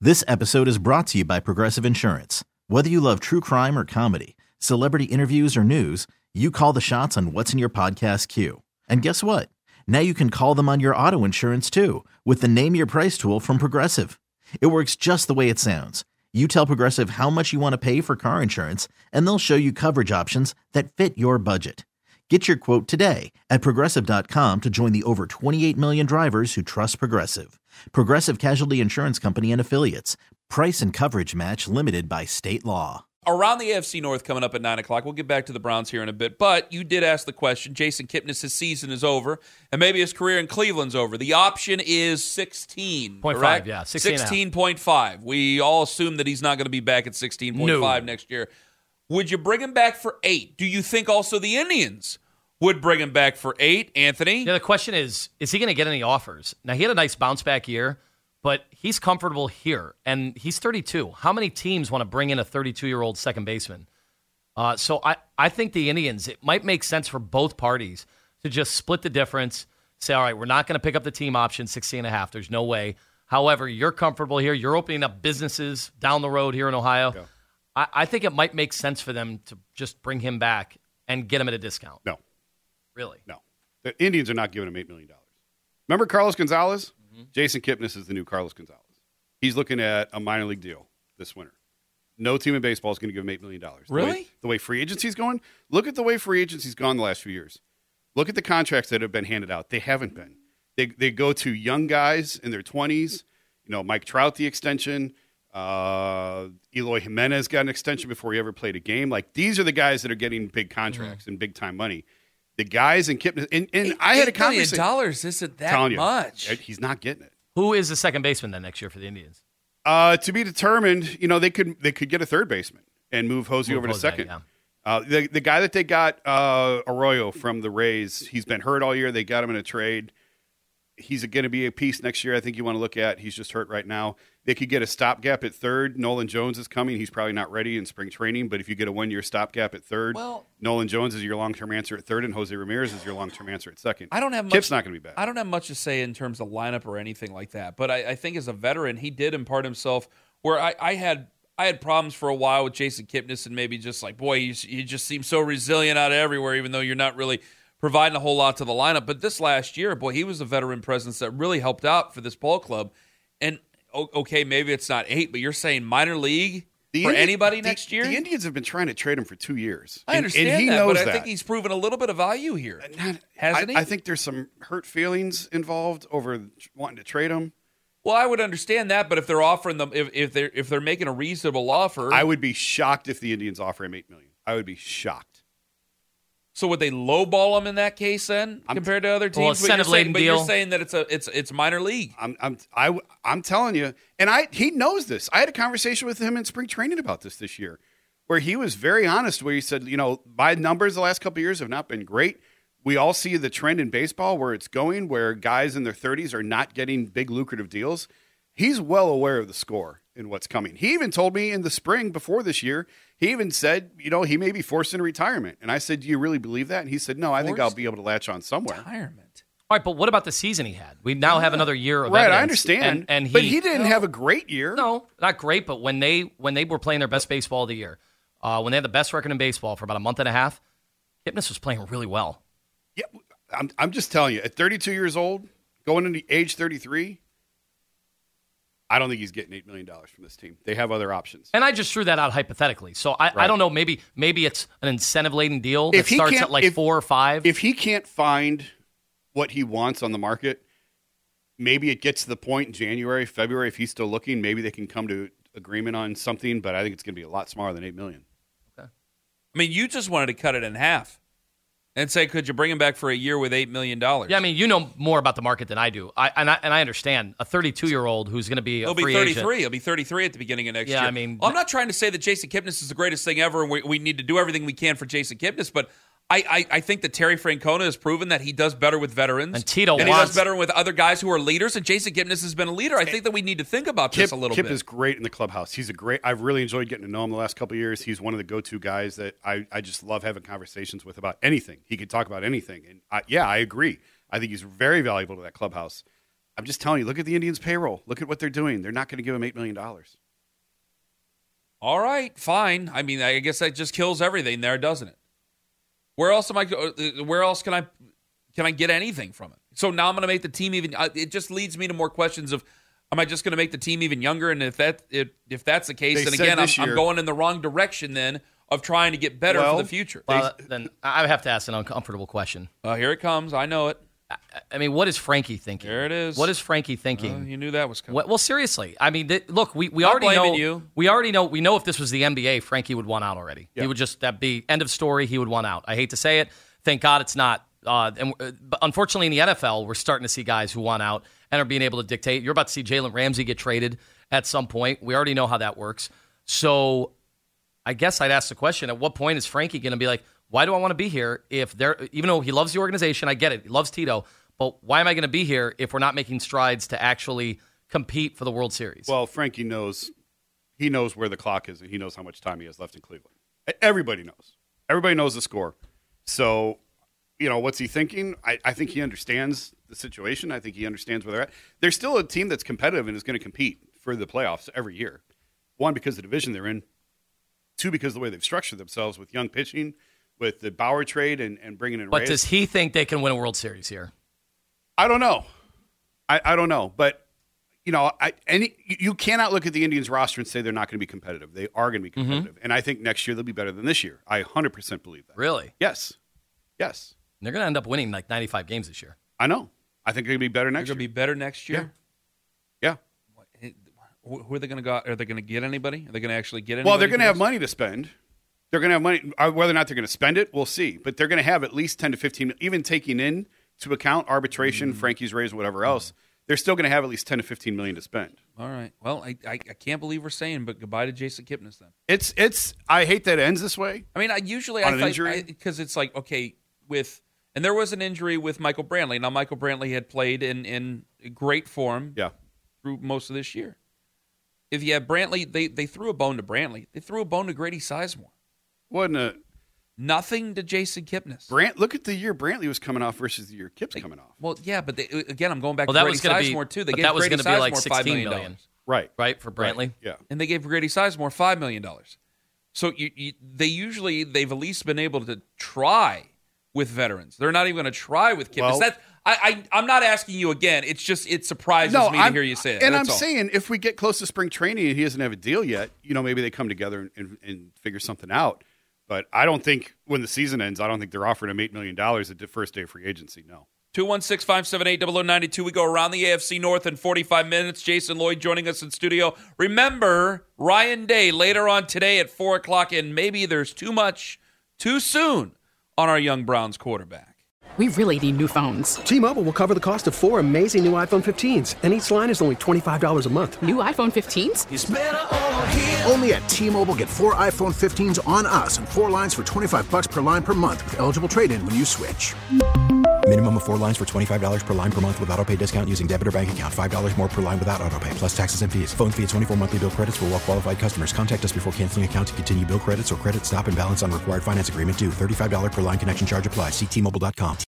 This episode is brought to you by Progressive Insurance. Whether you love true crime or comedy, celebrity interviews or news, you call the shots on what's in your podcast queue. And guess what? Now you can call them on your auto insurance too with the Name Your Price tool from Progressive. It works just the way it sounds. You tell Progressive how much you want to pay for car insurance, and they'll show you coverage options that fit your budget. Get your quote today at Progressive.com to join the over 28 million drivers who trust Progressive. Progressive Casualty Insurance Company and Affiliates. Price and coverage match limited by state law. Around the AFC North coming up at 9 o'clock. We'll get back to the Browns here in a bit. But you did ask the question. Jason Kipnis' season is over, and maybe his career in Cleveland's over. The option is 16. 0.5, yeah. 16.5. We all assume that he's not going to be back at 16.5 next year. Would you bring him back for 8? Do you think also the Indians would bring him back for 8, Anthony? Yeah, the question is he going to get any offers? Now, he had a nice bounce-back year, but he's comfortable here, and he's 32. How many teams want to bring in a 32-year-old second baseman? So I think the Indians, it might make sense for both parties to just split the difference, say, all right, we're not going to pick up the team option, 16.5. There's no way. However, you're comfortable here. You're opening up businesses down the road here in Ohio. Yeah. I think it might make sense for them to just bring him back and get him at a discount. No. Really? No. The Indians are not giving him $8 million. Remember Carlos Gonzalez? Mm-hmm. Jason Kipnis is the new Carlos Gonzalez. He's looking at a minor league deal this winter. No team in baseball is going to give him $8 million. Really? The way free agency's going? Look at the way free agency's gone the last few years. Look at the contracts that have been handed out. They haven't been. They go to young guys in their 20s. You know, Mike Trout, the extension. Eloy Jimenez got an extension before he ever played a game. Like, these are the guys that are getting big contracts and big-time money. The guys in Kipnis, and I had a conversation. $8 million isn't that much. He's not getting it. Who is the second baseman then next year for the Indians? To be determined. You know, they could get a third baseman and move Hosey over to second. Yeah. The guy that they got, Arroyo from the Rays, he's been hurt all year. They got him in a trade. He's going to be a piece next year I think you want to look at. He's just hurt right now. They could get a stopgap at third. Nolan Jones is coming. He's probably not ready in spring training, but if you get a one-year stopgap at third, Nolan Jones is your long-term answer at third, and Jose Ramirez is your long-term answer at second. Kip's not going to be back. I don't have much to say in terms of lineup or anything like that, but I think as a veteran, he did impart himself where I had problems for a while with Jason Kipnis and maybe just like, boy, he just seems so resilient out of everywhere, even though you're not really providing a whole lot to the lineup. But this last year, boy, he was a veteran presence that really helped out for this ball club. And, okay, maybe it's not 8, but you're saying minor league for anybody next year? The Indians have been trying to trade him for 2 years. I understand and he that, knows but I think he's proven a little bit of value here. Hasn't he? I think there's some hurt feelings involved over wanting to trade him. Well, I would understand that, but if they're offering them, if they're making a reasonable offer, I would be shocked if the Indians offer him $8 million. I would be shocked. So would they lowball him in that case then, compared to other teams? Incentive-laden deal. You're saying that it's minor league. I'm telling you, and he knows this. I had a conversation with him in spring training about this year, where he was very honest. Where he said, you know, my numbers the last couple of years have not been great. We all see the trend in baseball where it's going, where guys in their 30s are not getting big lucrative deals. He's well aware of the score and what's coming. He even told me in the spring before this year, he even said, you know, he may be forced into retirement. And I said, do you really believe that? And he said, no, I think I'll be able to latch on somewhere. Retirement. All right, but what about the season he had? We now have another year of right, evidence. I understand. And but he didn't have a great year. No, not great, but when they were playing their best baseball of the year, when they had the best record in baseball for about a month and a half, Kipnis was playing really well. Yeah, I'm just telling you, at 32 years old, going into age 33, I don't think he's getting $8 million from this team. They have other options. And I just threw that out hypothetically. So I don't know, maybe it's an incentive-laden deal that starts at like 4 or 5. If he can't find what he wants on the market, maybe it gets to the point in January, February, if he's still looking, maybe they can come to agreement on something, but I think it's going to be a lot smaller than $8 million. Okay. I mean, you just wanted to cut it in half. And say, could you bring him back for a year with $8 million? Yeah, I mean, you know more about the market than I do. I understand a 32-year-old who's going to be a free agent. He'll be 33 at the beginning of next year. I mean, I'm not trying to say that Jason Kipnis is the greatest thing ever, and we need to do everything we can for Jason Kipnis, but I think that Terry Francona has proven that he does better with veterans. And Tito he does better with other guys who are leaders, and Jason Kipnis has been a leader. I think that we need to think about this a little bit. Kip is great in the clubhouse. I've really enjoyed getting to know him the last couple of years. He's one of the go-to guys that I just love having conversations with about anything. He could talk about anything. And I agree. I think he's very valuable to that clubhouse. I'm just telling you, look at the Indians' payroll. Look at what they're doing. They're not going to give him $8 million. All right, fine. I mean, I guess that just kills everything there, doesn't it? Where else can I get anything from it? So now I'm going to make the team even. It just leads me to more questions of, am I just going to make the team even younger? And if that's the case, then again, I'm going in the wrong direction then of trying to get better for the future. Then I have to ask an uncomfortable question. Here it comes. I know it. I mean, what is Frankie thinking? There it is. What is Frankie thinking? You knew that was coming. Well, seriously. I mean, look, we already know. You. We already know. We know if this was the NBA, Frankie would want out already. Yeah. He would that'd be end of story. He would want out. I hate to say it. Thank God it's not. But unfortunately, in the NFL, we're starting to see guys who want out and are being able to dictate. You're about to see Jalen Ramsey get traded at some point. We already know how that works. So I guess I'd ask the question, at what point is Frankie going to be like, why do I want to be here if even though he loves the organization, I get it, he loves Tito, but why am I going to be here if we're not making strides to actually compete for the World Series? Well, Frankie knows. He knows where the clock is, and he knows how much time he has left in Cleveland. Everybody knows. Everybody knows the score. So, what's he thinking? I think he understands the situation. I think he understands where they're at. There's still a team that's competitive and is going to compete for the playoffs every year. One, because of the division they're in. Two, because of the way they've structured themselves with young pitching, with the Bauer trade and bringing in Reyes. But does he think they can win a World Series here? I don't know. I don't know. But, you cannot look at the Indians roster and say they're not going to be competitive. They are going to be competitive. And I think next year they'll be better than this year. I 100% believe that. Really? Yes. And they're going to end up winning like 95 games this year. I know. I think they're going to be better next year. They're going to be better next year? Yeah. Who are they going to go? Are they going to get anybody? Are they going to actually get anybody? Well, they're going to have money to spend. They're going to have money. Whether or not they're going to spend it, we'll see. But they're going to have at least 10 to 15, even taking in to account arbitration, Frankie's raise, whatever else. They're still going to have at least 10 to 15 million to spend. All right. Well, I can't believe we're saying, but goodbye to Jason Kipnis then. It's. I hate that it ends this way. I mean, I usually because it's like, okay, and there was an injury with Michael Brantley. Now, Michael Brantley had played in great form through most of this year. If you have Brantley, they threw a bone to Brantley. They threw a bone to Grady Sizemore. Wasn't it? Nothing to Jason Kipnis. Look at the year Brantley was coming off versus the year Kip's coming off. Well, yeah, but again, I'm going back to Grady Sizemore too. They gave that was Grady going to be like Sizemore $16 $5 million. million. Right, for Brantley. Right. Yeah, and they gave Grady Sizemore $5 million. So they've at least been able to try with veterans. They're not even going to try with Kipnis. Well, I'm not asking you again. It's just it surprises me to hear you say it. And That's I'm all. saying if we get close to spring training and he doesn't have a deal yet, maybe they come together and figure something out. But I don't think when the season ends, I don't think they're offering him $8 million at the first day of free agency. No. 216-578-0092. We go around the AFC North in 45 minutes. Jason Lloyd joining us in studio. Remember, Ryan Day later on today at 4 o'clock, and maybe there's too much too soon on our young Browns quarterback. We really need new phones. T-Mobile will cover the cost of 4 amazing new iPhone 15s, and each line is only $25 a month. New iPhone 15s? It's better over here. Only at T-Mobile, get 4 iPhone 15s on us and 4 lines for $25 per line per month with eligible trade-in when you switch. Minimum of 4 lines for $25 per line per month with autopay discount using debit or bank account. $5 more per line without autopay, plus taxes and fees. Phone fee at 24 monthly bill credits for well-qualified customers. Contact us before canceling account to continue bill credits or credit stop and balance on required finance agreement due. $35 per line connection charge applies. See T-Mobile.com.